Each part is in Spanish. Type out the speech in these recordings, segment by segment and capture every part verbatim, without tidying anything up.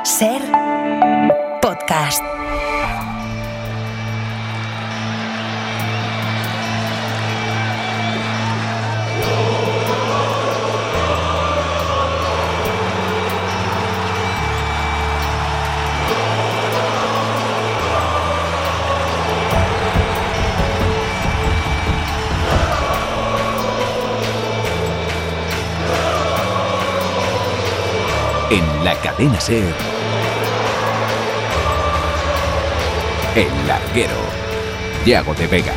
Ser podcast. En la cadena SER, El Larguero, Yago de Vega.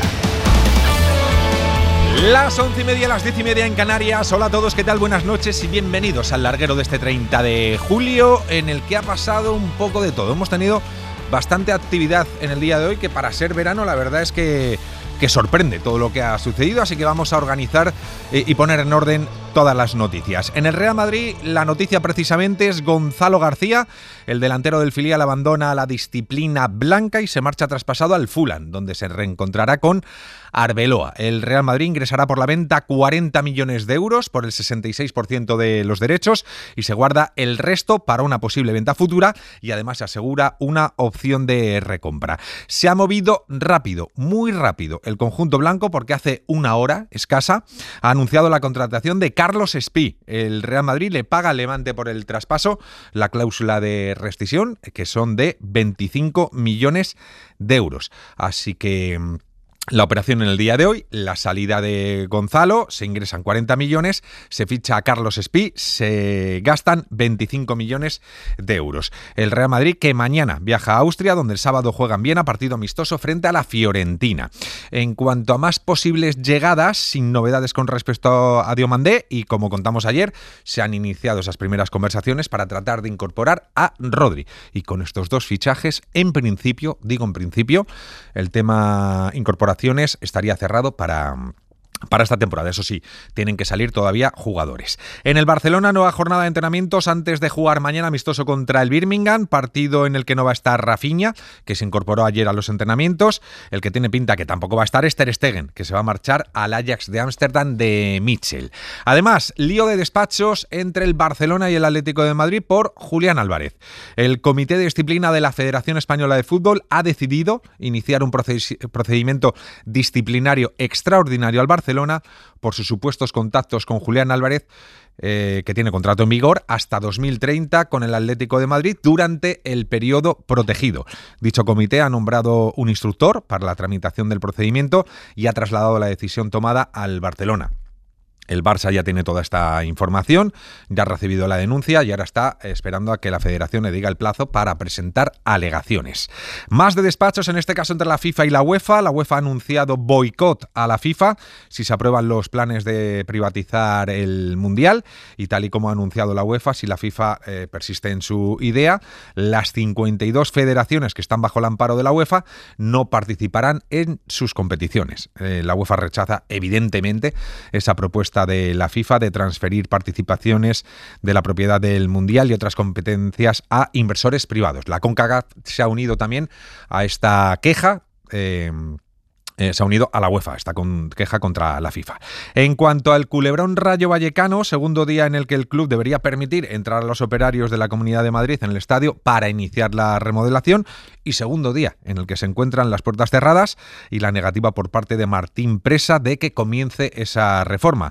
Las once y media, las diez y media en Canarias. Hola a todos, ¿qué tal? Buenas noches y bienvenidos al Larguero de este treinta de julio, en el que ha pasado un poco de todo. Hemos tenido bastante actividad en el día de hoy, que para ser verano la verdad es que, que sorprende todo lo que ha sucedido, así que vamos a organizar eh, y poner en orden todas las noticias. En el Real Madrid, la noticia precisamente es Gonzalo García. El delantero del filial abandona la disciplina blanca y se marcha traspasado al Fulham, donde se reencontrará con Arbeloa. El Real Madrid ingresará por la venta cuarenta millones de euros por el sesenta y seis por ciento de los derechos y se guarda el resto para una posible venta futura, y además se asegura una opción de recompra. Se ha movido rápido, muy rápido, el conjunto blanco, porque hace una hora escasa ha anunciado la contratación de Carlos Espí. El Real Madrid le paga al Levante por el traspaso la cláusula de rescisión, que son de veinticinco millones de euros. Así que la operación en el día de hoy, la salida de Gonzalo, se ingresan cuarenta millones, se ficha a Carlos Espí, se gastan veinticinco millones de euros. El Real Madrid, que mañana viaja a Austria, donde el sábado juegan Viena, partido amistoso frente a la Fiorentina. En cuanto a más posibles llegadas, sin novedades con respecto a Diomandé, y como contamos ayer, se han iniciado esas primeras conversaciones para tratar de incorporar a Rodri. Y con estos dos fichajes, en principio, digo en principio, el tema incorporación estaría cerrado para... para esta temporada. Eso sí, tienen que salir todavía jugadores. En el Barcelona, nueva jornada de entrenamientos antes de jugar mañana amistoso contra el Birmingham, partido en el que no va a estar Rafinha, que se incorporó ayer a los entrenamientos. El que tiene pinta que tampoco va a estar es Ter Stegen, que se va a marchar al Ajax de Ámsterdam de Mitchell. Además, lío de despachos entre el Barcelona y el Atlético de Madrid por Julián Álvarez. El Comité de Disciplina de la Federación Española de Fútbol ha decidido iniciar un procedimiento disciplinario extraordinario al Barcelona por sus supuestos contactos con Julián Álvarez, eh, que tiene contrato en vigor hasta dos mil treinta con el Atlético de Madrid durante el periodo protegido. Dicho comité ha nombrado un instructor para la tramitación del procedimiento y ha trasladado la decisión tomada al Barcelona. El Barça ya tiene toda esta información, ya ha recibido la denuncia y ahora está esperando a que la Federación le diga el plazo para presentar alegaciones. Más de despachos, en este caso entre la FIFA y la UEFA. La UEFA ha anunciado boicot a la FIFA si se aprueban los planes de privatizar el Mundial, y tal y como ha anunciado la UEFA, si la FIFA eh, persiste en su idea, las cincuenta y dos federaciones que están bajo el amparo de la UEFA no participarán en sus competiciones. Eh, la UEFA rechaza evidentemente esa propuesta de la FIFA de transferir participaciones de la propiedad del Mundial y otras competencias a inversores privados. La CONCACAF se ha unido también a esta queja, eh, Eh, se ha unido a la UEFA, esta con queja contra la FIFA. En cuanto al culebrón Rayo Vallecano, segundo día en el que el club debería permitir entrar a los operarios de la Comunidad de Madrid en el estadio para iniciar la remodelación, y segundo día en el que se encuentran las puertas cerradas y la negativa por parte de Martín Presa de que comience esa reforma.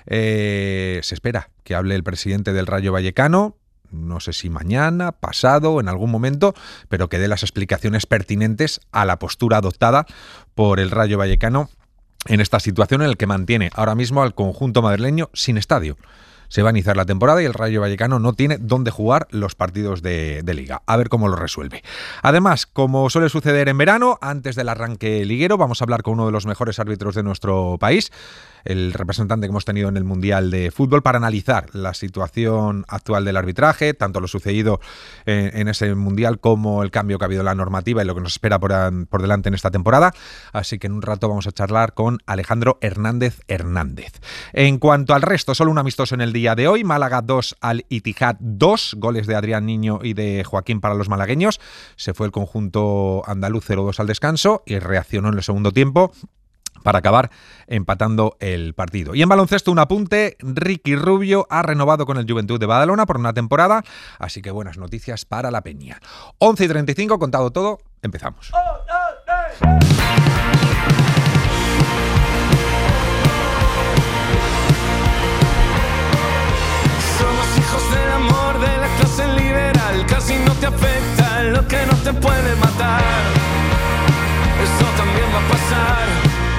Eh, se espera que hable el presidente del Rayo Vallecano, no sé si mañana, pasado o en algún momento, pero que dé las explicaciones pertinentes a la postura adoptada por el Rayo Vallecano en esta situación en la que mantiene ahora mismo al conjunto madrileño sin estadio. Se va a iniciar la temporada y el Rayo Vallecano no tiene dónde jugar los partidos de, de Liga. A ver cómo lo resuelve. Además, como suele suceder en verano, antes del arranque liguero, vamos a hablar con uno de los mejores árbitros de nuestro país, el representante que hemos tenido en el Mundial de Fútbol, para analizar la situación actual del arbitraje, tanto lo sucedido en, en ese Mundial como el cambio que ha habido en la normativa y lo que nos espera por, por delante en esta temporada. Así que en un rato vamos a charlar con Alejandro Hernández Hernández. En cuanto al resto, solo un amistoso en el día de hoy. Málaga dos, Al Ittihad dos, goles de Adrián Niño y de Joaquín para los malagueños. Se fue el conjunto andaluz cero dos al descanso y reaccionó en el segundo tiempo para acabar empatando el partido. Y en baloncesto un apunte, Ricky Rubio ha renovado con el Juventud de Badalona por una temporada, así que buenas noticias para la Peña. once y treinta y cinco, contado todo, empezamos. Somos hijos del amor de la clase liberal, casi no te afecta lo que no te puede matar, eso también va a pasar.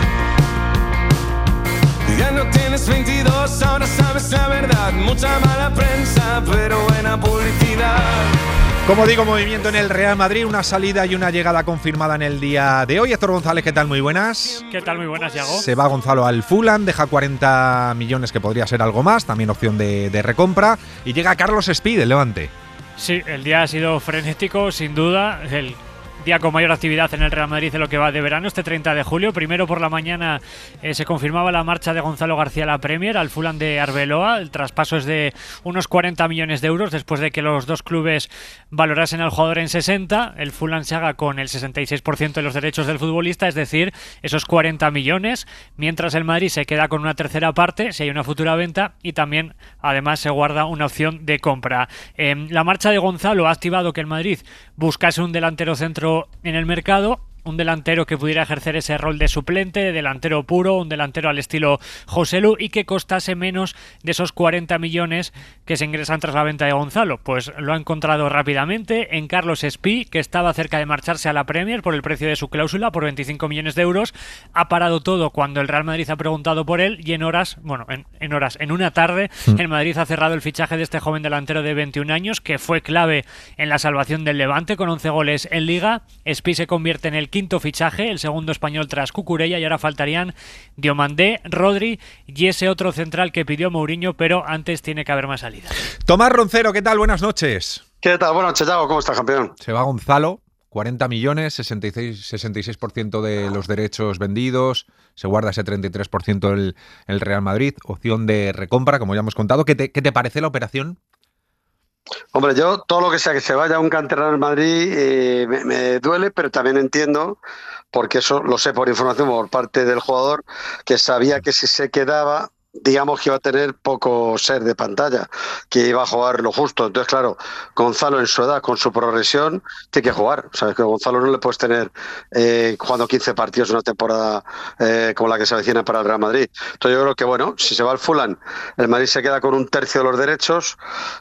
Ya no tienes veintidós, ahora sabes la verdad. Mucha mala prensa, pero buena publicidad. Como digo, movimiento en el Real Madrid, una salida y una llegada confirmada en el día de hoy. Héctor González, ¿qué tal? Muy buenas. ¿Qué tal? Muy buenas, Yago. Se va Gonzalo al Fulham, deja cuarenta millones, que podría ser algo más, también opción de, de recompra. Y llega Carlos Espí del Levante. Sí, el día ha sido frenético, sin duda. El día con mayor actividad en el Real Madrid en lo que va de verano, este treinta de julio. Primero por la mañana eh, se confirmaba la marcha de Gonzalo García a la Premier, al Fulham de Arbeloa. El traspaso es de unos cuarenta millones de euros después de que los dos clubes valorasen al jugador en sesenta. El Fulham se haga con el sesenta y seis por ciento de los derechos del futbolista, es decir, esos cuarenta millones, mientras el Madrid se queda con una tercera parte si hay una futura venta, y también además se guarda una opción de compra. Eh, la marcha de Gonzalo ha activado que el Madrid buscase un delantero centro en el mercado, un delantero que pudiera ejercer ese rol de suplente, de delantero puro, un delantero al estilo Joselu, y que costase menos de esos cuarenta millones que se ingresan tras la venta de Gonzalo. Pues lo ha encontrado rápidamente en Carlos Espí, que estaba cerca de marcharse a la Premier por el precio de su cláusula, por veinticinco millones de euros. Ha parado todo cuando el Real Madrid ha preguntado por él, y en horas, bueno, en, en horas, en una tarde, mm. el Madrid ha cerrado el fichaje de este joven delantero de veintiún años, que fue clave en la salvación del Levante con once goles en Liga. Espí se convierte en el quinto fichaje, el segundo español tras Cucurella, y ahora faltarían Diomandé, Rodri y ese otro central que pidió Mourinho, pero antes tiene que haber más salidas. Tomás Roncero, ¿qué tal? Buenas noches. ¿Qué tal? Buenas noches, Yago. ¿Cómo estás, campeón? Se va Gonzalo, cuarenta millones, sesenta y seis, sesenta y seis por ciento de los derechos vendidos, se guarda ese treinta y tres por ciento el, el Real Madrid, opción de recompra, como ya hemos contado. ¿Qué te, qué te parece la operación? Hombre, yo todo lo que sea que se vaya a un canterano en Madrid eh, me, me duele, pero también entiendo, porque eso lo sé por información por parte del jugador, que sabía que si se quedaba, digamos que iba a tener poco ser de pantalla, que iba a jugar lo justo. Entonces, claro, Gonzalo en su edad, con su progresión, tiene que jugar. Sabes que a Gonzalo no le puedes tener eh, jugando quince partidos en una temporada eh, como la que se avecina para el Real Madrid. Entonces yo creo que, bueno, si se va al Fulham, el Madrid se queda con un tercio de los derechos.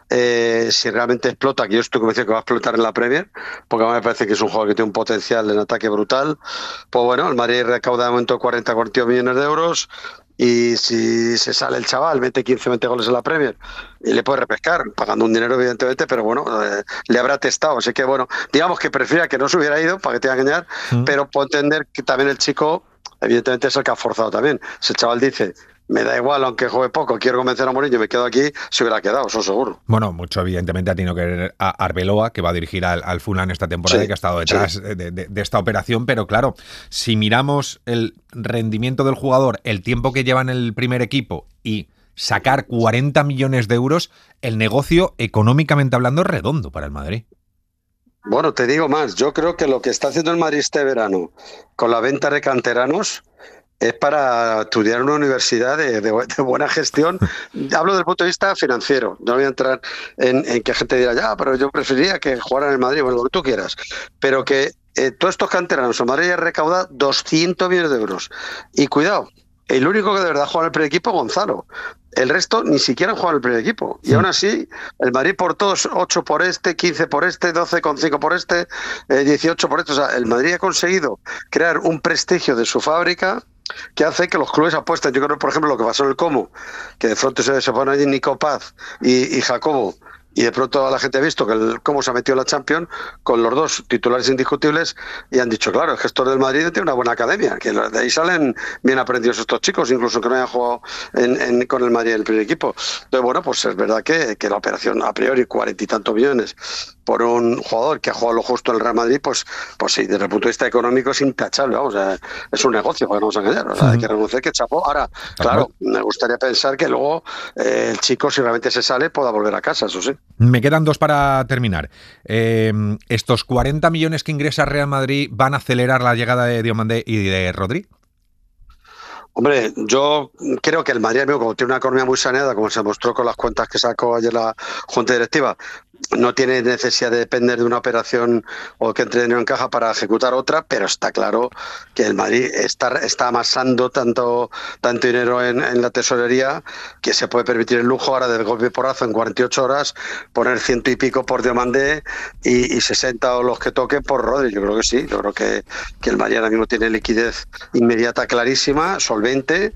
Eh, si realmente explota, que yo estoy convencido que va a explotar en la Premier, porque a mí me parece que es un jugador que tiene un potencial en ataque brutal, pues bueno, el Madrid recauda de momento cuarenta a cuarenta millones de euros. Y si se sale el chaval, mete quince, veinte goles en la Premier y le puede repescar, pagando un dinero evidentemente, pero bueno, eh, le habrá testado. Así que bueno, digamos que prefiera que no se hubiera ido, para que te haga engañar, mm. pero puedo entender que también el chico, evidentemente es el que ha forzado también. Si el chaval dice, me da igual, aunque juegue poco, quiero convencer a Mourinho, me quedo aquí, se hubiera quedado, eso seguro. Bueno, mucho evidentemente ha tenido que ver a Arbeloa, que va a dirigir al, al Fulham esta temporada, sí, y que ha estado detrás sí. de, de, de esta operación, pero claro, si miramos el rendimiento del jugador, el tiempo que lleva en el primer equipo y sacar cuarenta millones de euros, el negocio, económicamente hablando, es redondo para el Madrid. Bueno, te digo más, yo creo que lo que está haciendo el Madrid este verano con la venta de canteranos es para estudiar en una universidad de, de, de buena gestión. Hablo desde el punto de vista financiero. No voy a entrar en, en que gente dirá, ya, pero yo preferiría que jugaran en el Madrid, bueno, lo que tú quieras. Pero que eh, todos estos canteranos, el Madrid ya recauda doscientos millones de euros. Y cuidado, el único que de verdad juega en el primer equipo es Gonzalo. El resto ni siquiera han jugado en el primer equipo. Y aún así, el Madrid por todos, ocho por este, quince por este, doce coma cinco por este, eh, dieciocho por este. O sea, el Madrid ha conseguido crear un prestigio de su fábrica que hace que los clubes apuesten. Yo creo, por ejemplo, lo que pasó en el Como, que de pronto se, se ponen allí Nico Paz y, y Jacobo, y de pronto la gente ha visto que el Como se ha metido en la Champions con los dos titulares indiscutibles y han dicho, claro, el gestor del Madrid tiene una buena academia, que de ahí salen bien aprendidos estos chicos, incluso que no hayan jugado en, en, con el Madrid en el primer equipo. Entonces, bueno, pues es verdad que, que la operación a priori, cuarenta y tantos millones por un jugador que ha jugado lo justo en el Real Madrid, pues, pues sí, desde el punto de vista económico es intachable, vamos, eh, es un negocio, para no nos engañar, o sea, hay que reconocer que chapó. Ahora, claro, me gustaría pensar que luego eh, el chico, si realmente se sale, pueda volver a casa, eso sí. Me quedan dos para terminar. Eh, ¿Estos cuarenta millones que ingresa Real Madrid van a acelerar la llegada de Diomandé y de Rodri? Hombre, yo creo que el Madrid, amigo, como tiene una economía muy saneada, como se mostró con las cuentas que sacó ayer la Junta Directiva, no tiene necesidad de depender de una operación o que entre dinero en caja para ejecutar otra, pero está claro que el Madrid está, está amasando tanto, tanto dinero en, en la tesorería que se puede permitir el lujo ahora del golpe y porrazo en cuarenta y ocho horas poner ciento y pico por Diomandé y, y sesenta o los que toquen por Rodri. Yo creo que sí, yo creo que, que el Madrid ahora mismo tiene liquidez inmediata clarísima, solvente,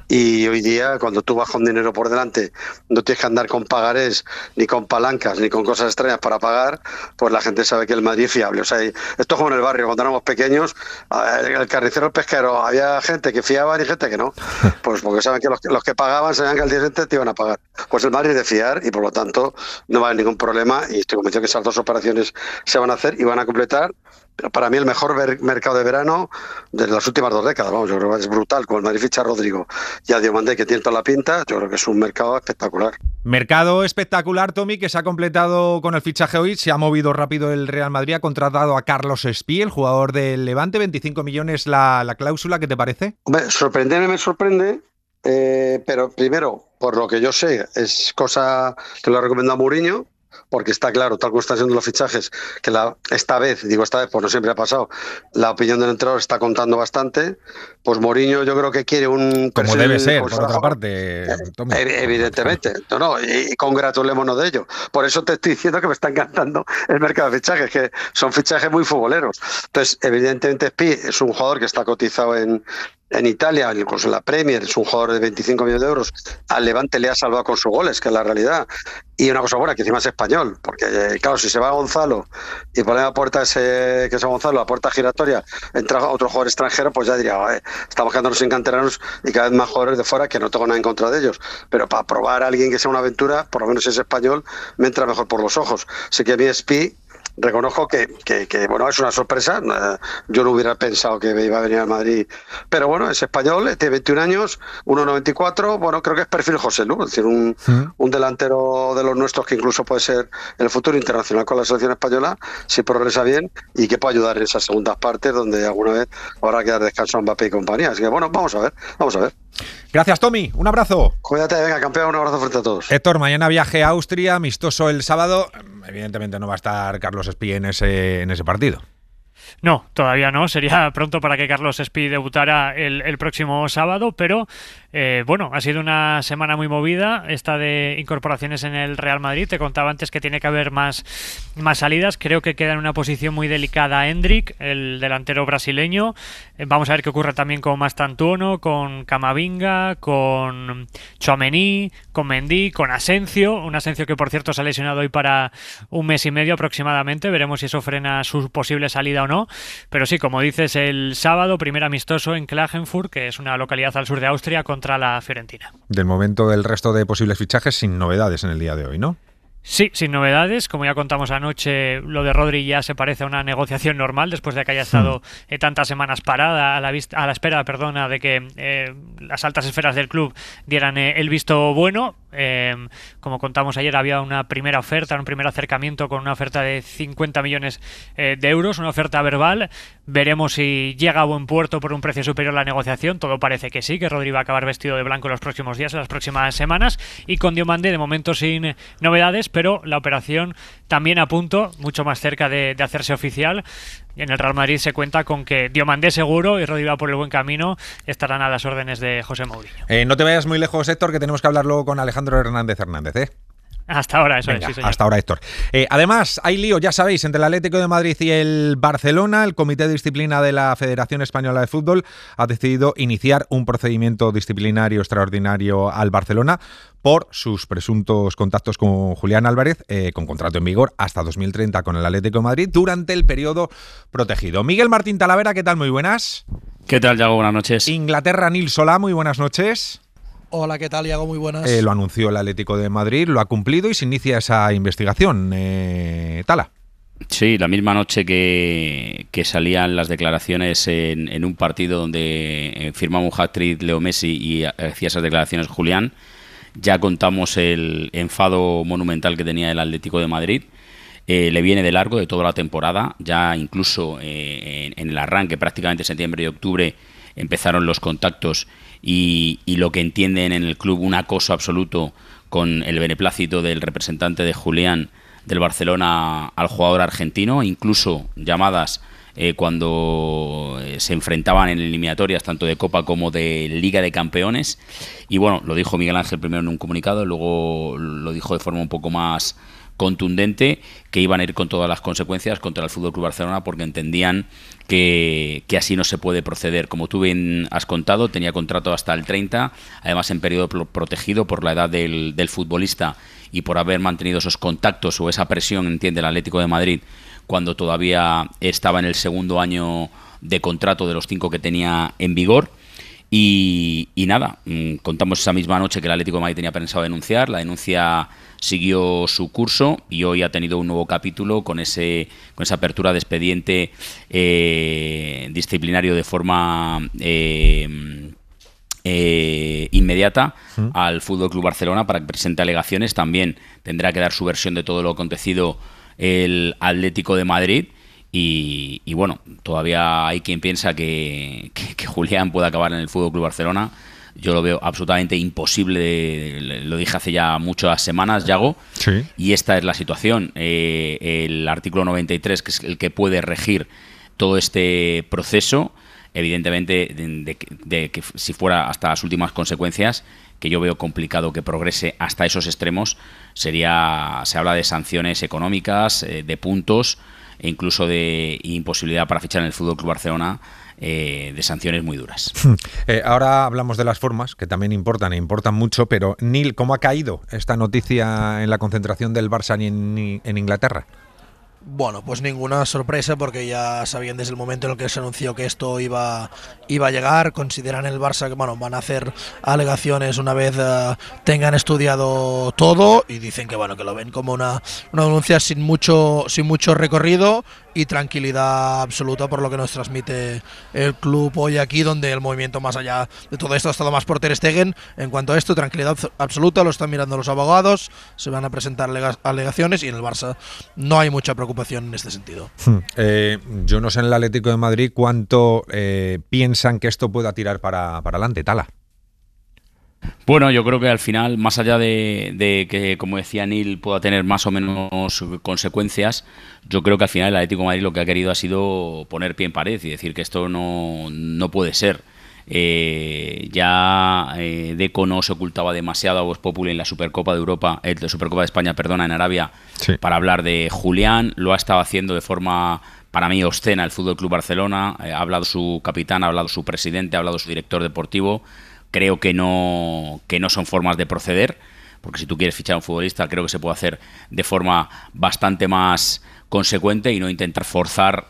y hoy día cuando tú vas con dinero por delante no tienes que andar con pagarés ni con palancas ni con cosas extrañas para pagar, pues la gente sabe que el Madrid es fiable. O sea, esto es como en el barrio, cuando éramos pequeños, el carnicero, el pesquero, había gente que fiaba y gente que no, pues porque saben que los, los que pagaban sabían que al día siguiente te iban a pagar. Pues el Madrid es de fiar y por lo tanto no va a haber ningún problema, y estoy convencido que esas dos operaciones se van a hacer y van a completar. Para mí el mejor ver- mercado de verano de las últimas dos décadas, vamos, yo creo que es brutal, con el Madrid ficha a Rodrigo y a Diomandé, que tiene toda la pinta. Yo creo que es un mercado espectacular. Mercado espectacular, Tommy, que se ha completado con el fichaje hoy. Se ha movido rápido el Real Madrid, ha contratado a Carlos Espí, el jugador del Levante, veinticinco millones la, la cláusula, ¿qué te parece? Hombre, sorprenderme me sorprende, eh, pero primero, por lo que yo sé, es cosa que lo ha recomendado Mourinho, porque está claro, tal como están siendo los fichajes, que la, esta vez, digo esta vez, pues no siempre ha pasado, la opinión del entrenador está contando bastante. Pues Mourinho yo creo que quiere un... Como debe ser, por otra parte, Tommy. Evidentemente, no, no, y congratulémonos de ello. Por eso te estoy diciendo que me está encantando el mercado de fichajes, que son fichajes muy futboleros. Entonces, evidentemente, Spi es un jugador que está cotizado en, en Italia, incluso en la Premier, es un jugador de veinticinco millones de euros. Al Levante le ha salvado con sus goles, que es la realidad. Y una cosa buena, que encima es español, porque claro, si se va a Gonzalo y pone la puerta ese, que es a Gonzalo, la puerta giratoria, entra otro jugador extranjero, pues ya diría, eh, estamos quedándonos sin canteranos y cada vez más jugadores de fuera, que no tengo nada en contra de ellos. Pero para probar a alguien que sea una aventura, por lo menos si es español, me entra mejor por los ojos. Así que a mí Spi, reconozco que, que, que bueno, es una sorpresa. Yo no hubiera pensado que iba a venir al Madrid, pero bueno, es español, tiene veintiún años, uno noventa y cuatro, bueno, creo que es perfil José Lu, es decir, un, ¿Sí? un delantero de los nuestros que incluso puede ser en el futuro internacional con la selección española, si progresa bien, y que puede ayudar en esas segundas partes donde alguna vez habrá que dar descanso a Mbappé y compañía. Así que bueno, vamos a ver, vamos a ver. Gracias, Tommy. Un abrazo. Cuídate, venga, campeón. Un abrazo frente a todos. Héctor, mañana viaje a Austria, amistoso el sábado. Evidentemente no va a estar Carlos Espí en ese, en ese partido. No, todavía no. Sería pronto para que Carlos Espí debutara el, el próximo sábado, pero eh, bueno, ha sido una semana muy movida esta de incorporaciones en el Real Madrid. Te contaba antes que tiene que haber más, más salidas. Creo que queda en una posición muy delicada Endrick, el delantero brasileño. Eh, vamos a ver qué ocurre también con Mastantuono, con Camavinga, con Tchouaméni, con Mendy, con Asensio. Un Asensio que, por cierto, se ha lesionado hoy para un mes y medio aproximadamente. Veremos si eso frena su posible salida o no. Pero sí, como dices, el sábado, primer amistoso en Klagenfurt, que es una localidad al sur de Austria, contra la Fiorentina. Del momento del resto de posibles fichajes, sin novedades en el día de hoy, ¿no? Sí, sin novedades. Como ya contamos anoche, lo de Rodri ya se parece a una negociación normal después de que haya estado eh, tantas semanas parada a la, vista, a la espera perdona, de que eh, las altas esferas del club dieran eh, el visto bueno. Eh, como contamos ayer, había una primera oferta, un primer acercamiento con una oferta de cincuenta millones eh, de euros, una oferta verbal. Veremos si llega a buen puerto por un precio superior a la negociación. Todo parece que sí, que Rodri va a acabar vestido de blanco en los próximos días, en las próximas semanas. Y con Diomandé, de momento sin novedades, pero la operación también a punto, mucho más cerca de, de hacerse oficial. En el Real Madrid se cuenta con que Diomandé seguro y Rodri va por el buen camino, estarán a las órdenes de José Mourinho. Eh, no te vayas muy lejos, Héctor, que tenemos que hablar luego con Alejandro Hernández Hernández, ¿eh? Hasta ahora, eso Venga, es, sí, señor. Hasta ahora, Héctor. Eh, además, hay lío, ya sabéis, entre el Atlético de Madrid y el Barcelona. El Comité de Disciplina de la Federación Española de Fútbol ha decidido iniciar un procedimiento disciplinario extraordinario al Barcelona por sus presuntos contactos con Julián Álvarez, eh, con contrato en vigor hasta dos mil treinta con el Atlético de Madrid, durante el periodo protegido. Miguel Martín Talavera, ¿qué tal? Muy buenas. ¿Qué tal, Yago? Buenas noches. Inglaterra, Nil Solá, muy buenas noches. Hola, ¿qué tal, Iago? Muy buenas. Eh, lo anunció el Atlético de Madrid, lo ha cumplido y se inicia esa investigación. Eh, Tala. Sí, la misma noche que, que salían las declaraciones en, en un partido donde firmaba un hat-trick Leo Messi y hacía esas declaraciones Julián, ya contamos el enfado monumental que tenía el Atlético de Madrid. Eh, le viene de largo de toda la temporada, ya incluso eh, en, en el arranque prácticamente septiembre y octubre empezaron los contactos y, y lo que entienden en el club un acoso absoluto con el beneplácito del representante de Julián del Barcelona al jugador argentino, incluso llamadas eh, cuando se enfrentaban en eliminatorias tanto de Copa como de Liga de Campeones. Y bueno, lo dijo Miguel Ángel primero en un comunicado, luego lo dijo de forma un poco más contundente, que iban a ir con todas las consecuencias contra el F C Barcelona porque entendían que, que así no se puede proceder. Como tú bien has contado, tenía contrato hasta el treinta, además en periodo protegido por la edad del, del futbolista y por haber mantenido esos contactos o esa presión, entiende el Atlético de Madrid, cuando todavía estaba en el segundo año de contrato de los cinco que tenía en vigor. Y, y nada, contamos esa misma noche que el Atlético de Madrid tenía pensado denunciar. La denuncia siguió su curso y hoy ha tenido un nuevo capítulo con ese con esa apertura de expediente eh, disciplinario de forma eh, eh, inmediata ¿Mm? al F C Barcelona para que presente alegaciones. También tendrá que dar su versión de todo lo acontecido el Atlético de Madrid. Y, y bueno, todavía hay quien piensa que, que, que Julián puede acabar en el F C Barcelona. Yo lo veo absolutamente imposible, lo dije hace ya muchas semanas, Yago, sí. Y esta es la situación. Eh, el artículo noventa y tres, que es el que puede regir todo este proceso, evidentemente, de, de, de que si fuera hasta las últimas consecuencias, que yo veo complicado que progrese hasta esos extremos, sería, se habla de sanciones económicas, eh, de puntos, e incluso de imposibilidad para fichar en el F C Barcelona, eh, de sanciones muy duras. Eh, ahora hablamos de las formas, que también importan e importan mucho, pero Neil, ¿cómo ha caído esta noticia en la concentración del Barça en, en Inglaterra? Bueno, pues ninguna sorpresa, porque ya sabían desde el momento en el que se anunció que esto iba, iba a llegar. Consideran el Barça que bueno, van a hacer alegaciones una vez uh, tengan estudiado todo, y dicen que bueno, que lo ven como una, una denuncia sin mucho, sin mucho recorrido y tranquilidad absoluta, por lo que nos transmite el club hoy aquí, donde el movimiento más allá de todo esto ha estado más por Ter Stegen. En cuanto a esto, tranquilidad absoluta, lo están mirando los abogados, se van a presentar alegaciones y en el Barça no hay mucha preocupación en este sentido. Eh, yo no sé en el Atlético de Madrid cuánto eh, piensan que esto pueda tirar para, para adelante, Tala. Bueno, yo creo que al final, más allá de, de que, como decía Neil, pueda tener más o menos consecuencias, yo creo que al final el Atlético de Madrid lo que ha querido ha sido poner pie en pared y decir que esto no, no puede ser. Eh, ya eh, Deco no se ocultaba demasiado a Vox Populi en la Supercopa de Europa, eh, la Supercopa de España, perdona, en Arabia, sí. para hablar de Julián. Lo ha estado haciendo de forma, para mí, obscena el F C Barcelona. Eh, ha hablado su capitán, ha hablado su presidente, ha hablado su director deportivo. Creo que no, que no son formas de proceder, porque si tú quieres fichar a un futbolista, creo que se puede hacer de forma bastante más consecuente y no intentar forzar.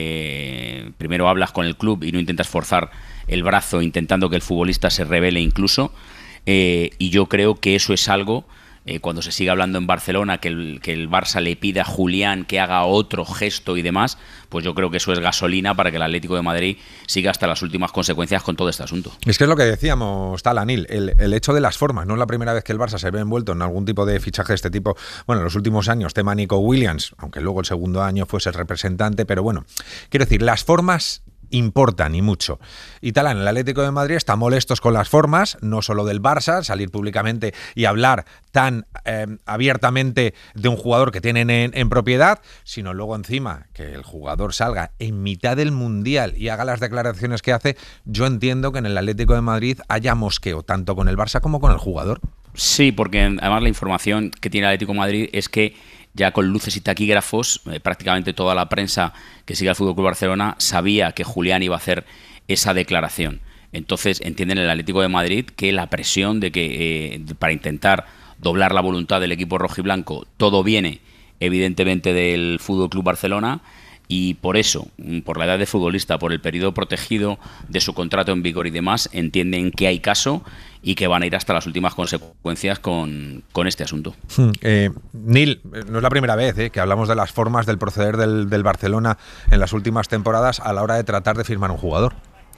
Eh, primero hablas con el club y no intentas forzar el brazo intentando que el futbolista se revele incluso. Eh, y yo creo que eso es algo, eh, cuando se sigue hablando en Barcelona, que el, que el Barça le pida a Julián que haga otro gesto y demás, pues yo creo que eso es gasolina para que el Atlético de Madrid siga hasta las últimas consecuencias con todo este asunto. Es que es lo que decíamos, Talanil, el, el hecho de las formas. No es la primera vez que el Barça se ve envuelto en algún tipo de fichaje de este tipo. Bueno, en los últimos años, tema Nico Williams, aunque luego el segundo año fuese el representante, pero bueno, quiero decir, las formas importan y mucho. Y Talán, el Atlético de Madrid está molestos con las formas, no solo del Barça, salir públicamente y hablar tan eh, abiertamente de un jugador que tienen en, en propiedad, sino luego encima que el jugador salga en mitad del Mundial y haga las declaraciones que hace. Yo entiendo que en el Atlético de Madrid haya mosqueo, tanto con el Barça como con el jugador. Sí, porque además la información que tiene el Atlético de Madrid es que ya con luces y taquígrafos, eh, prácticamente toda la prensa que sigue al F C Barcelona sabía que Julián iba a hacer esa declaración. Entonces entienden el Atlético de Madrid que la presión de que eh, para intentar doblar la voluntad del equipo rojiblanco, todo viene evidentemente del F C Barcelona. Y por eso, por la edad de futbolista, por el periodo protegido de su contrato en vigor y demás, entienden que hay caso y que van a ir hasta las últimas consecuencias con, con este asunto. Eh, Neil, no es la primera vez eh, que hablamos de las formas del proceder del, del Barcelona en las últimas temporadas a la hora de tratar de firmar un jugador.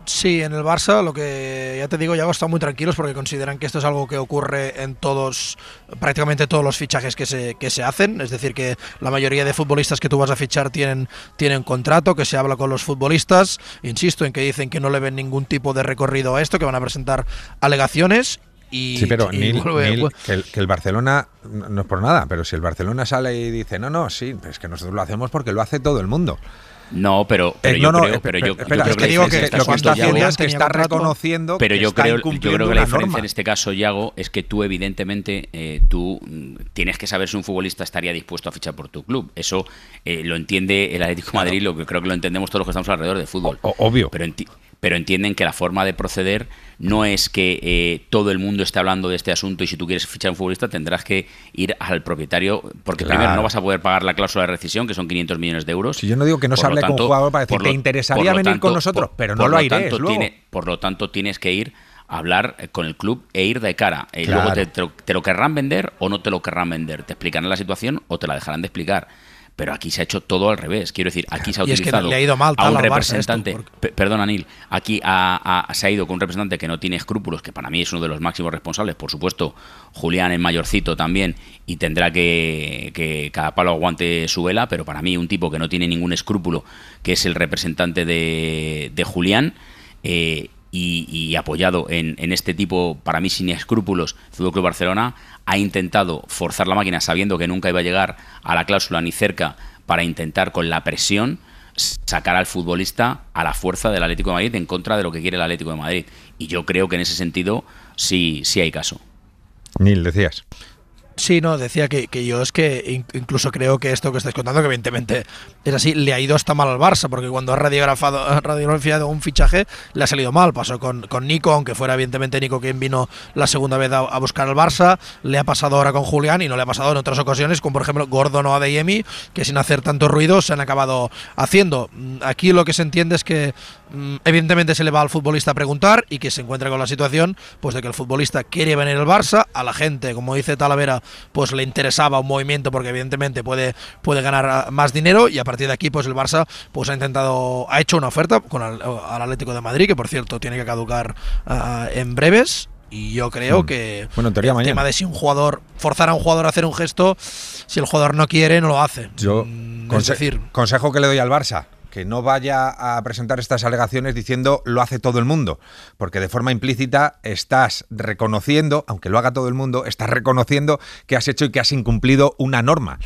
Sí, en el Barça lo que ya te digo, ya están muy tranquilos porque consideran que esto es algo que ocurre en todos, prácticamente todos los fichajes que se, que se hacen, es decir, que la mayoría de futbolistas que tú vas a fichar tienen, tienen contrato, que se habla con los futbolistas, insisto en que dicen que no le ven ningún tipo de recorrido a esto, que van a presentar alegaciones. Y, sí, pero y Nil, vuelve, Nil, que, el, que el Barcelona, no es por nada, pero si el Barcelona sale y dice, no, no, sí, es que nosotros lo hacemos porque lo hace todo el mundo. No, pero, pero eh, yo no, no, creo, pero yo, espera, yo es creo que digo que este lo que está haciendo Yago, es que está reconociendo pero que yo está creo, yo creo que la diferencia norma. en este caso, Yago, es que tú evidentemente eh, tú tienes que saber si un futbolista estaría dispuesto a fichar por tu club. Eso eh, lo entiende el Atlético de Madrid, lo que creo que lo entendemos todos los que estamos alrededor de fútbol. O, obvio. Pero enti pero entienden que la forma de proceder no es que eh, todo el mundo esté hablando de este asunto y si tú quieres fichar a un futbolista tendrás que ir al propietario, porque claro, primero no vas a poder pagar la cláusula de rescisión, que son quinientos millones de euros. Si yo no digo que no se hable con un jugador para decir, te interesaría venir tanto, con nosotros, por, pero no por lo, lo iré. Tanto tiene, por lo tanto tienes que ir a hablar con el club e ir de cara. Eh, claro. Luego te, te, te lo querrán vender o no te lo querrán vender. Te explicarán la situación o te la dejarán de explicar. Pero aquí se ha hecho todo al revés. Quiero decir, aquí se ha y utilizado es que le ha ido mal, a un representante. Esto, porque... Perdón, Anil. Aquí ha, ha, se ha ido con un representante que no tiene escrúpulos, que para mí es uno de los máximos responsables. Por supuesto, Julián es mayorcito también y tendrá que que cada palo aguante su vela. Pero para mí, un tipo que no tiene ningún escrúpulo, que es el representante de, de Julián. Eh, Y, y apoyado en, en este tipo, para mí sin escrúpulos, Fútbol Club Barcelona ha intentado forzar la máquina sabiendo que nunca iba a llegar a la cláusula ni cerca, para intentar con la presión sacar al futbolista a la fuerza del Atlético de Madrid en contra de lo que quiere el Atlético de Madrid. Y yo creo que en ese sentido sí, sí hay caso. Nil, decías. Sí, no, decía que, que yo es que incluso creo que esto que estáis contando, que evidentemente es así, le ha ido hasta mal al Barça, porque cuando ha radiografado, ha radiografiado un fichaje, le ha salido mal. Pasó con, con Nico, aunque fuera evidentemente Nico quien vino la segunda vez a, a buscar al Barça, le ha pasado ahora con Julián y no le ha pasado en otras ocasiones, como por ejemplo Gordon o Adeyemi, que sin hacer tanto ruido se han acabado haciendo. Aquí lo que se entiende es que evidentemente se le va al futbolista a preguntar y que se encuentra con la situación pues de que el futbolista quiere venir al Barça, a la gente, como dice Talavera, pues le interesaba un movimiento porque evidentemente puede, puede ganar más dinero, y a partir de aquí pues el Barça pues ha intentado, ha hecho una oferta con el, al Atlético de Madrid, que por cierto tiene que caducar uh, en breves. Y yo creo que bueno, en teoría, el mañana. tema de si un jugador, forzar a un jugador a hacer un gesto, si el jugador no quiere, no lo hace. Yo, mm, conse es decir, consejo que le doy al Barça, que no vaya a presentar estas alegaciones diciendo lo hace todo el mundo, porque de forma implícita estás reconociendo, aunque lo haga todo el mundo, estás reconociendo que has hecho y que has incumplido una norma.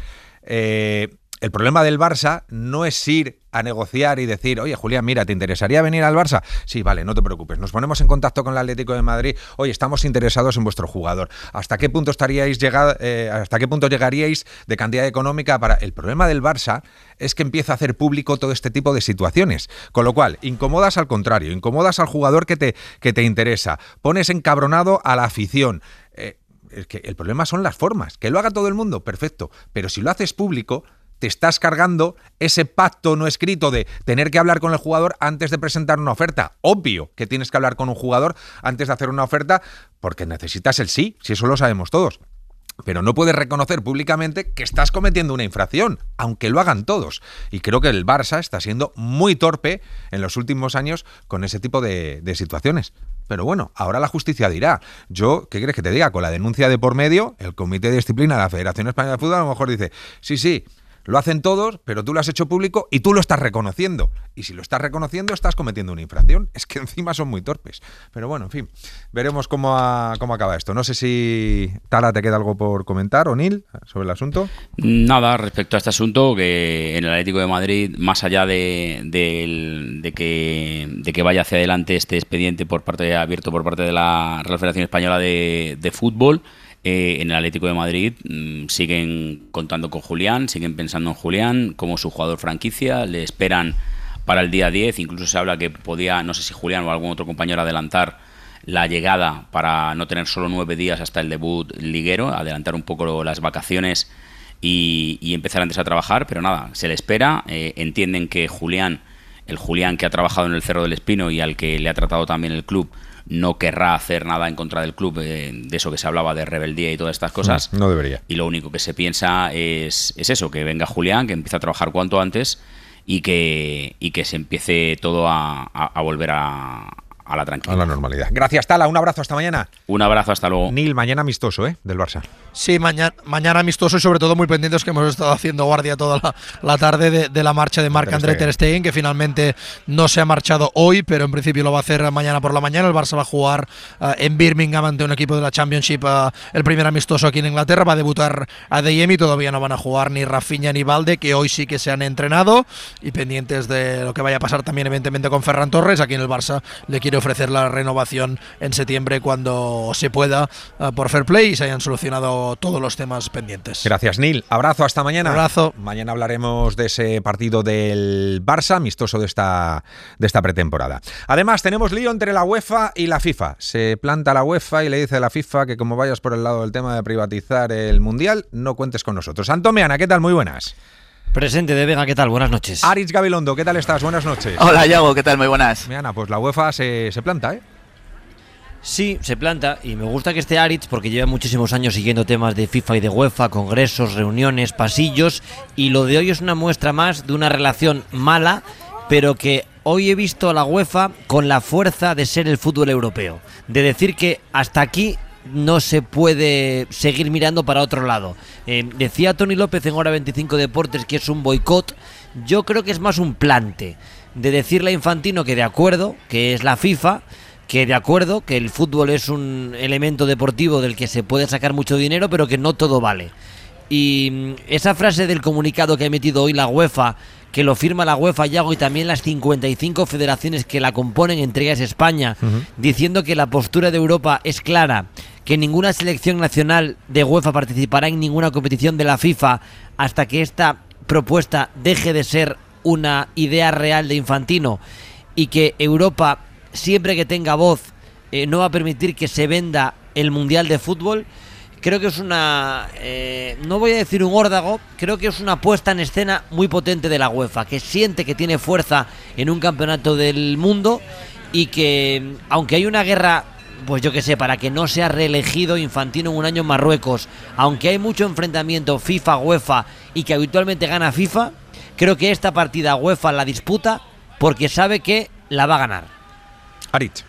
Eh, el problema del Barça no es ir a negociar y decir, oye, Julián, mira, ¿te interesaría venir al Barça? Sí, vale, no te preocupes, nos ponemos en contacto con el Atlético de Madrid, oye, estamos interesados en vuestro jugador. ¿Hasta qué punto estaríais llegado, eh, hasta qué punto llegaríais de cantidad económica para...? El problema del Barça es que empieza a hacer público todo este tipo de situaciones, con lo cual, incomodas al contrario, incomodas al jugador que te, que te interesa, pones encabronado a la afición. Eh, es que el problema son las formas, que lo haga todo el mundo, perfecto, pero si lo haces público, te estás cargando ese pacto no escrito de tener que hablar con el jugador antes de presentar una oferta. Obvio que tienes que hablar con un jugador antes de hacer una oferta porque necesitas el sí, si eso lo sabemos todos. Pero no puedes reconocer públicamente que estás cometiendo una infracción, aunque lo hagan todos. Y creo que el Barça está siendo muy torpe en los últimos años con ese tipo de, de situaciones. Pero bueno, ahora la justicia dirá. Yo, ¿qué quieres que te diga? Con la denuncia de por medio, el Comité de Disciplina de la Federación Española de Fútbol a lo mejor dice, sí, sí, lo hacen todos, pero tú lo has hecho público y tú lo estás reconociendo. Y si lo estás reconociendo, estás cometiendo una infracción. Es que encima son muy torpes. Pero bueno, en fin, veremos cómo, a, cómo acaba esto. No sé si, Tala, ¿te queda algo por comentar, o Nil, sobre el asunto? Nada, respecto a este asunto, que en el Atlético de Madrid, más allá de, de, de, que, de que vaya hacia adelante este expediente por parte abierto por parte de la Real Federación Española de, de Fútbol, Eh, en el Atlético de Madrid mmm, siguen contando con Julián, siguen pensando en Julián como su jugador franquicia, le esperan para el día diez, incluso se habla que podía, no sé si Julián o algún otro compañero, adelantar la llegada para no tener solo nueve días hasta el debut liguero, adelantar un poco las vacaciones y, y empezar antes a trabajar, pero nada, se le espera, eh, entienden que Julián, el Julián que ha trabajado en el Cerro del Espino y al que le ha tratado también el club, no querrá hacer nada en contra del club, eh, de eso que se hablaba de rebeldía y todas estas cosas. No, no debería. Y lo único que se piensa es, es eso, que venga Julián, que empiece a trabajar cuanto antes y que, y que se empiece todo a, a, a volver a, a la tranquilidad. A la normalidad. Gracias, Tala. Un abrazo. Hasta mañana. Un abrazo. Hasta luego. Nil, mañana amistoso, ¿eh? Del Barça. Sí, mañana, mañana amistoso y sobre todo muy pendientes que hemos estado haciendo guardia toda la, la tarde de, de la marcha de Marc-André Ter Stegen, que finalmente no se ha marchado hoy, pero en principio lo va a hacer mañana por la mañana. El Barça va a jugar uh, en Birmingham ante un equipo de la Championship, uh, el primer amistoso aquí en Inglaterra. Va a debutar a D M y todavía no van a jugar ni Rafinha ni Valde, que hoy sí que se han entrenado, y pendientes de lo que vaya a pasar también evidentemente con Ferran Torres. Aquí en el Barça le quiere ofrecer la renovación en septiembre cuando se pueda, uh, por fair play, y se hayan solucionado todos los temas pendientes. Gracias, Nil. Abrazo, hasta mañana. Abrazo. Mañana hablaremos de ese partido del Barça, amistoso de esta, de esta pretemporada. Además, tenemos lío entre la UEFA y la FIFA. Se planta la UEFA y le dice a la FIFA que como vayas por el lado del tema de privatizar el Mundial, no cuentes con nosotros. Antón Meana, ¿qué tal? Muy buenas. Presente de Vega, ¿qué tal? Buenas noches. Aritz Gabilondo, ¿qué tal estás? Buenas noches. Hola, Yago, ¿qué tal? Muy buenas. Meana, pues la UEFA se, se planta, ¿eh? Sí, se planta, y me gusta que esté Aritz porque lleva muchísimos años siguiendo temas de FIFA y de UEFA, congresos, reuniones, pasillos, y lo de hoy es una muestra más de una relación mala, pero que hoy he visto a la UEFA con la fuerza de ser el fútbol europeo, de decir que hasta aquí no se puede seguir mirando para otro lado. Eh, decía Tony López en Hora veinticinco Deportes que es un boicot. Yo creo que es más un plante de decirle a Infantino que de acuerdo, que es la FIFA, que de acuerdo, que el fútbol es un elemento deportivo del que se puede sacar mucho dinero, pero que no todo vale. Y esa frase del comunicado que ha emitido hoy la UEFA, que lo firma la UEFA, Yago, y también las cincuenta y cinco federaciones que la componen, entre ellas España, uh-huh. diciendo que la postura de Europa es clara, que ninguna selección nacional de UEFA participará en ninguna competición de la FIFA hasta que esta propuesta deje de ser una idea real de Infantino, y que Europa, siempre que tenga voz, eh, no va a permitir que se venda el Mundial de Fútbol. Creo que es una, eh, no voy a decir un órdago, creo que es una puesta en escena muy potente de la UEFA, que siente que tiene fuerza en un campeonato del mundo, y que aunque hay una guerra, pues yo que sé, para que no sea reelegido Infantino en un año en Marruecos, aunque hay mucho enfrentamiento FIFA-UEFA y que habitualmente gana FIFA, creo que esta partida UEFA la disputa porque sabe que la va a ganar. Aritz.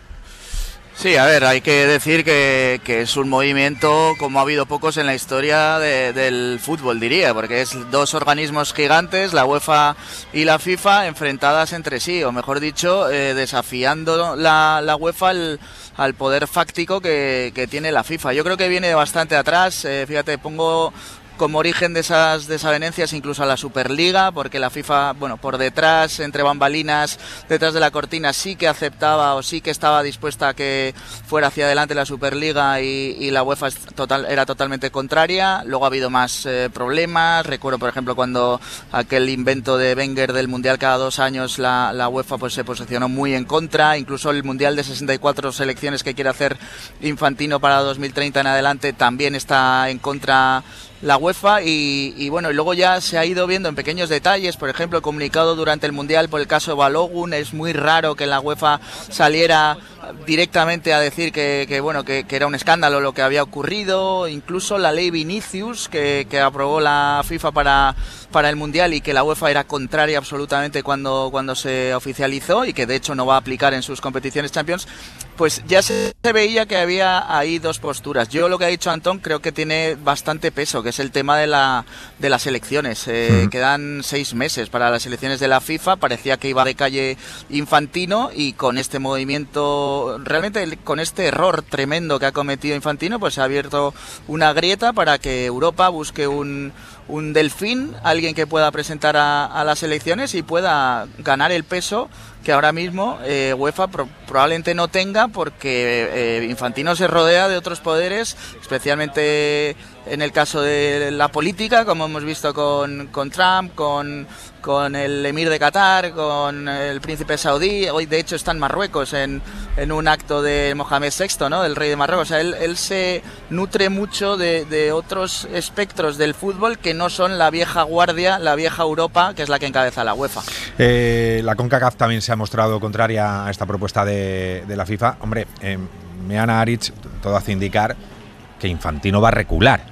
Sí, a ver, hay que decir que, que es un movimiento como ha habido pocos en la historia de, del fútbol, diría, porque es dos organismos gigantes, la UEFA y la FIFA, enfrentadas entre sí, o mejor dicho, eh, desafiando la, la UEFA al, al poder fáctico que, que tiene la FIFA. Yo creo que viene bastante atrás, eh, fíjate, pongo como origen de esas desavenencias incluso a la Superliga, porque la FIFA, bueno, por detrás, entre bambalinas, detrás de la cortina, sí que aceptaba o sí que estaba dispuesta a que fuera hacia adelante la Superliga, y, y la UEFA es total, era totalmente contraria. Luego ha habido más eh, problemas. Recuerdo, por ejemplo, cuando aquel invento de Wenger del Mundial cada dos años, la, la UEFA pues se posicionó muy en contra. Incluso el Mundial de sesenta y cuatro selecciones que quiere hacer Infantino para dos mil treinta en adelante también está en contra la UEFA, y, y bueno, y luego ya se ha ido viendo en pequeños detalles. Por ejemplo, el comunicado durante el Mundial por el caso de Balogun, es muy raro que la UEFA saliera directamente a decir que, que bueno que, que era un escándalo lo que había ocurrido. Incluso la ley Vinicius que, que aprobó la FIFA para, para el Mundial, y que la UEFA era contraria absolutamente cuando, cuando se oficializó, y que de hecho no va a aplicar en sus competiciones Champions, pues ya se, se veía que había ahí dos posturas. Yo lo que ha dicho Antón creo que tiene bastante peso, que es el tema de la de las elecciones. Eh, mm. Quedan seis meses para las elecciones de la FIFA. Parecía que iba de calle Infantino, y con este movimiento, realmente con este error tremendo que ha cometido Infantino, pues se ha abierto una grieta para que Europa busque un, un delfín, alguien que pueda presentar a, a las elecciones y pueda ganar el peso que ahora mismo eh, UEFA pro- probablemente no tenga, porque eh, Infantino se rodea de otros poderes, especialmente en el caso de la política, como hemos visto con, con Trump, con, con el emir de Qatar, con el príncipe saudí. Hoy de hecho está en Marruecos en, en un acto de Mohamed sexto, ¿no?, del rey de Marruecos. O sea, él, él se nutre mucho de, de otros espectros del fútbol que no son la vieja guardia, la vieja Europa, que es la que encabeza la UEFA. Eh, la CONCACAF también se ha mostrado contraria a esta propuesta de, de la FIFA. Hombre, eh, Meana, Aritz, todo hace indicar que Infantino va a recular,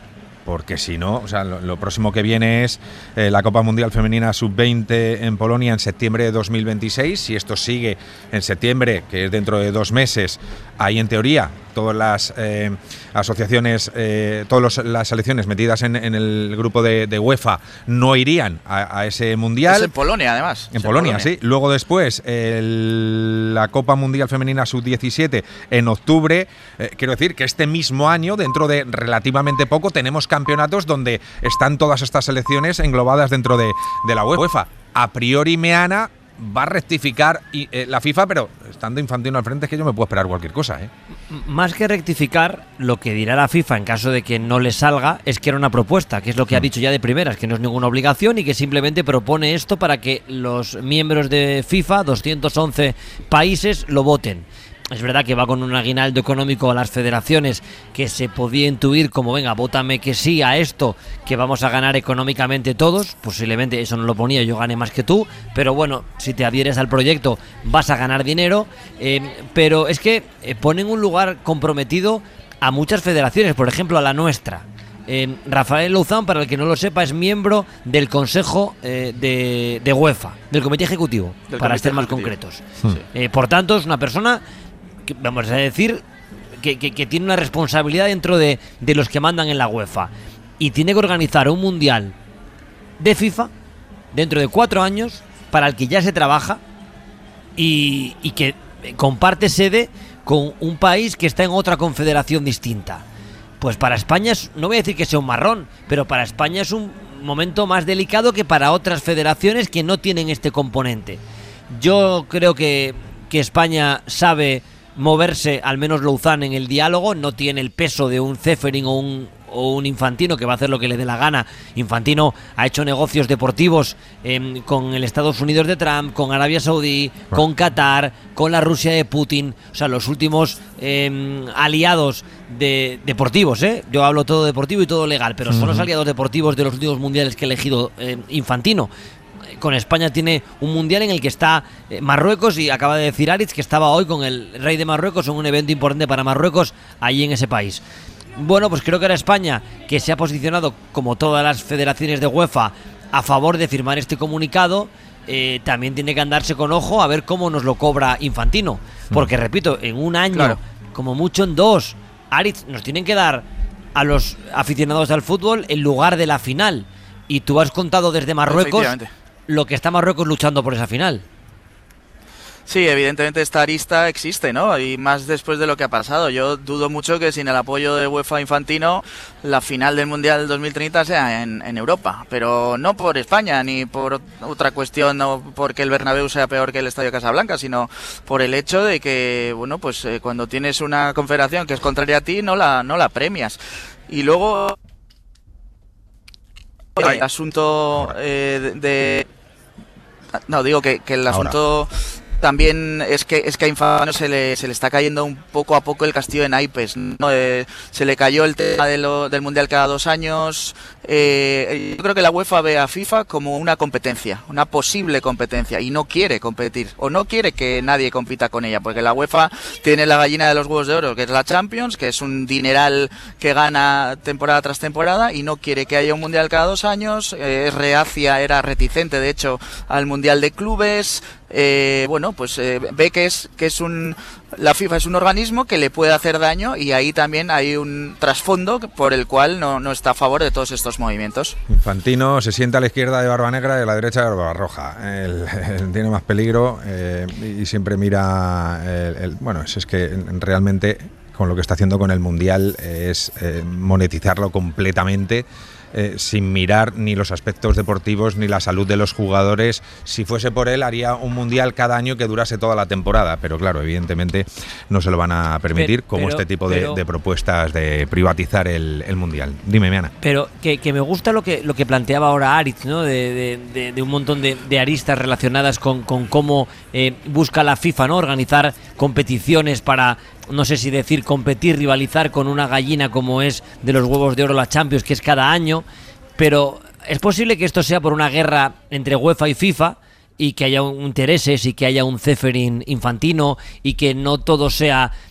porque si no, o sea, lo, lo próximo que viene es eh, la Copa Mundial Femenina sub veinte en Polonia en septiembre de dos mil veintiséis. Si esto sigue en septiembre, que es dentro de dos meses, ahí en teoría todas las eh, asociaciones, eh, todas los, las selecciones metidas en, en el grupo de, de UEFA no irían a, a ese mundial. Es en Polonia, además. En Polonia, Polonia, sí. Luego después el, la Copa Mundial Femenina sub diecisiete en octubre. Eh, quiero decir que este mismo año, dentro de relativamente poco, tenemos campeonatos donde están todas estas selecciones englobadas dentro de, de la UEFA. A priori, Meana va a rectificar y, eh, la FIFA, pero estando Infantino al frente es que yo me puedo esperar cualquier cosa, ¿eh? Más que rectificar, lo que dirá la FIFA en caso de que no le salga es que era una propuesta, que es lo que ha dicho ya de primeras, que no es ninguna obligación y que simplemente propone esto para que los miembros de FIFA, doscientos once países, lo voten. Es verdad que va con un aguinaldo económico a las federaciones que se podía intuir como, venga, vótame que sí a esto, que vamos a ganar económicamente todos. Posiblemente eso no lo ponía, yo gane más que tú, pero bueno, si te adhieres al proyecto vas a ganar dinero. Eh, pero es que eh, ponen un lugar comprometido a muchas federaciones, por ejemplo a la nuestra. Eh, Rafael Louzán, para el que no lo sepa, es miembro del Consejo eh, de, de UEFA, del Comité Ejecutivo, del para ser más concretos. Sí. Eh, por tanto, es una persona, que, vamos a decir, que, que, que tiene una responsabilidad dentro de, de los que mandan en la UEFA. Y tiene que organizar un mundial de FIFA dentro de cuatro años, para el que ya se trabaja y, y que comparte sede con un país que está en otra confederación distinta. Pues para España, es, no voy a decir que sea un marrón, pero para España es un momento más delicado que para otras federaciones que no tienen este componente. Yo creo que, que España sabe moverse, al menos Louzán, en el diálogo, no tiene el peso de un Ceferin o un, o un Infantino que va a hacer lo que le dé la gana. Infantino ha hecho negocios deportivos eh, con el Estados Unidos de Trump, con Arabia Saudí, ah. con Qatar, con la Rusia de Putin, o sea, los últimos eh, aliados de deportivos, ¿eh? Yo hablo todo deportivo y todo legal, pero son uh-huh. los aliados deportivos de los últimos mundiales que ha elegido eh, Infantino. Con España tiene un mundial en el que está eh, Marruecos, y acaba de decir Aritz que estaba hoy con el rey de Marruecos en un evento importante para Marruecos allí en ese país. Bueno, pues creo que era España, que se ha posicionado, como todas las federaciones de UEFA, a favor de firmar este comunicado. Eh, también tiene que andarse con ojo a ver cómo nos lo cobra Infantino, porque repito, en un año, claro, como mucho en dos, Aritz, nos tienen que dar a los aficionados al fútbol el lugar de la final, y tú has contado desde Marruecos lo que está Marruecos luchando por esa final. Sí, evidentemente esta arista existe, ¿no? Y más después de lo que ha pasado. Yo dudo mucho que sin el apoyo de UEFA Infantino la final del Mundial dos mil treinta sea en, en Europa. Pero no por España, ni por otra cuestión, no porque el Bernabéu sea peor que el Estadio Casablanca, sino por el hecho de que, bueno, pues eh, cuando tienes una confederación que es contraria a ti, no la, no la premias. Y luego el asunto eh, de, de... No, digo que, que el asunto... Ahora. También es que es que a Infantino se le, se le está cayendo un poco a poco el castillo de naipes, ¿no? Eh, se le cayó el tema de lo, del Mundial cada dos años. Eh, yo creo que la UEFA ve a FIFA como una competencia, una posible competencia, y no quiere competir, o no quiere que nadie compita con ella, porque la UEFA tiene la gallina de los huevos de oro, que es la Champions, que es un dineral que gana temporada tras temporada, y no quiere que haya un Mundial cada dos años. Eh, es reacia, era reticente, de hecho, al Mundial de Clubes. Eh, bueno, pues eh, ve que es que es un la FIFA es un organismo que le puede hacer daño, y ahí también hay un trasfondo por el cual no, no está a favor de todos estos movimientos. Infantino se sienta a la izquierda de Barba Negra y a la derecha de Barba Roja. Él, él tiene más peligro eh, y siempre mira el, el, bueno, es, es que realmente con lo que está haciendo con el Mundial es eh, monetizarlo completamente. Eh, sin mirar ni los aspectos deportivos ni la salud de los jugadores. Si fuese por él, haría un mundial cada año que durase toda la temporada, pero claro, evidentemente no se lo van a permitir, pero, como pero, este tipo de, de propuestas de privatizar el, el mundial. Dime, Meana. Pero que, que me gusta lo que lo que planteaba ahora Aritz, ¿no? De, de, de, de un montón de, de aristas relacionadas con, con cómo eh, busca la FIFA, ¿no? Organizar competiciones para, no sé si decir competir, rivalizar con una gallina como es de los huevos de oro la Champions, que es cada año. Pero es posible que esto sea por una guerra entre UEFA y FIFA, y que haya un intereses y que haya un Ceferin Infantino, y que no todo sea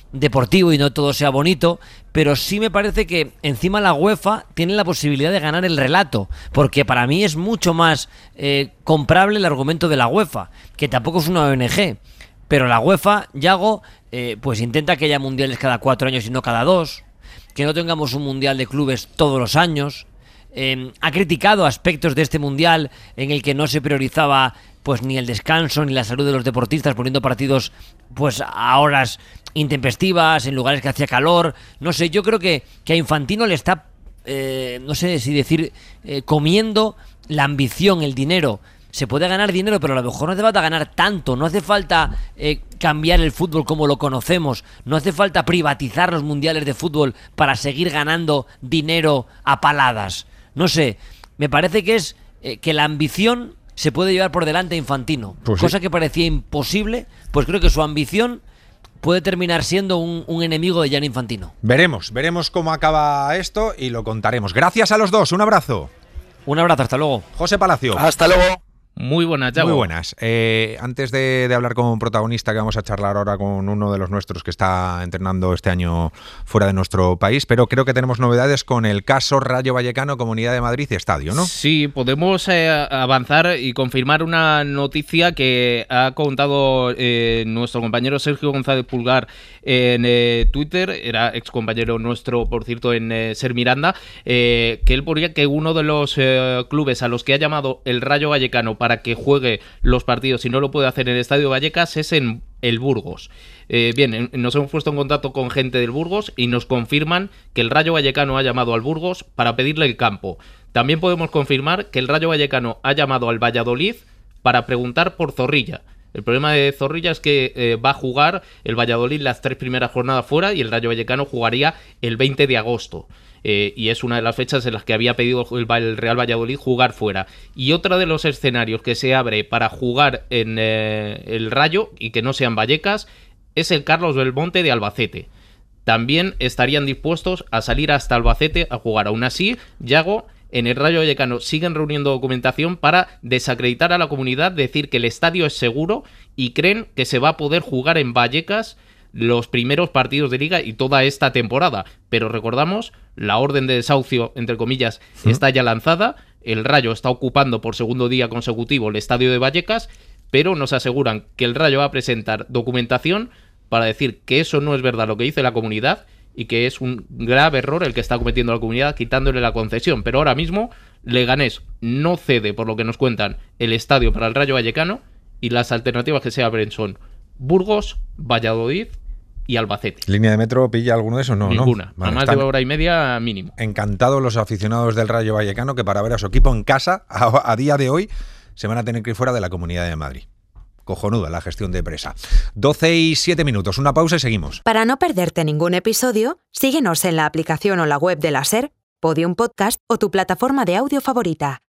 deportivo y no todo sea bonito, pero sí me parece que encima la UEFA tiene la posibilidad de ganar el relato, porque para mí es mucho más eh, comprable el argumento de la UEFA, que tampoco es una O N G, pero la UEFA, Yago, eh, pues intenta que haya mundiales cada cuatro años y no cada dos, que no tengamos un mundial de clubes todos los años. Eh, ha criticado aspectos de este mundial en el que no se priorizaba pues ni el descanso ni la salud de los deportistas, poniendo partidos pues a horas intempestivas, en lugares que hacía calor. No sé, yo creo que, que a Infantino le está, eh, no sé si decir, eh, comiendo la ambición, el dinero. Se puede ganar dinero, pero a lo mejor no hace falta ganar tanto, no hace falta eh, cambiar el fútbol como lo conocemos, no hace falta privatizar los mundiales de fútbol para seguir ganando dinero a paladas. No sé, me parece que es eh, que la ambición se puede llevar por delante a Infantino, pues sí. Cosa que parecía imposible, pues creo que su ambición puede terminar siendo un, un enemigo de Gianni Infantino. Veremos, veremos cómo acaba esto y lo contaremos. Gracias a los dos, un abrazo. Un abrazo, hasta luego. José Palacio. Hasta luego. Muy buenas, Yago. Muy buenas. Eh, antes de, de hablar con un protagonista, que vamos a charlar ahora con uno de los nuestros que está entrenando este año fuera de nuestro país, pero creo que tenemos novedades con el caso Rayo Vallecano, Comunidad de Madrid y Estadio, ¿no? Sí, podemos eh, avanzar y confirmar una noticia que ha contado eh, nuestro compañero Sergio González Pulgar en eh, Twitter, era ex compañero nuestro, por cierto, en eh, Ser Miranda, eh, que él ponía que uno de los eh, clubes a los que ha llamado el Rayo Vallecano para para que juegue los partidos y no lo puede hacer en el Estadio Vallecas es en el Burgos. Eh, bien, nos hemos puesto en contacto con gente del Burgos y nos confirman que el Rayo Vallecano ha llamado al Burgos para pedirle el campo. También podemos confirmar que el Rayo Vallecano ha llamado al Valladolid para preguntar por Zorrilla. El problema de Zorrilla es que eh, va a jugar el Valladolid las tres primeras jornadas fuera y el Rayo Vallecano jugaría el veinte de agosto. Eh, y es una de las fechas en las que había pedido el, el Real Valladolid jugar fuera. Y otro de los escenarios que se abre para jugar en eh, el Rayo y que no sean Vallecas es el Carlos Belmonte de Albacete. También estarían dispuestos a salir hasta Albacete a jugar. Aún así, Yago, en el Rayo Vallecano siguen reuniendo documentación para desacreditar a la comunidad, decir que el estadio es seguro y creen que se va a poder jugar en Vallecas los primeros partidos de Liga y toda esta temporada. Pero recordamos, la orden de desahucio, entre comillas, ¿sí? Está ya lanzada. El Rayo está ocupando por segundo día consecutivo el estadio de Vallecas, pero nos aseguran que el Rayo va a presentar documentación para decir que eso no es verdad lo que dice la comunidad y que es un grave error el que está cometiendo la comunidad quitándole la concesión. Pero ahora mismo Leganés no cede, por lo que nos cuentan, el estadio para el Rayo Vallecano y las alternativas que se abren son Burgos, Valladolid y Albacete. ¿Línea de metro pilla alguno de esos? No, ninguna. ¿no? Vale, a más de hora y media mínimo. Encantados los aficionados del Rayo Vallecano que para ver a su equipo en casa, a, a día de hoy, se van a tener que ir fuera de la Comunidad de Madrid. Cojonuda la gestión de presa. doce y siete minutos, una pausa y seguimos. Para no perderte ningún episodio, síguenos en la aplicación o la web de la SER, Podium Podcast o tu plataforma de audio favorita.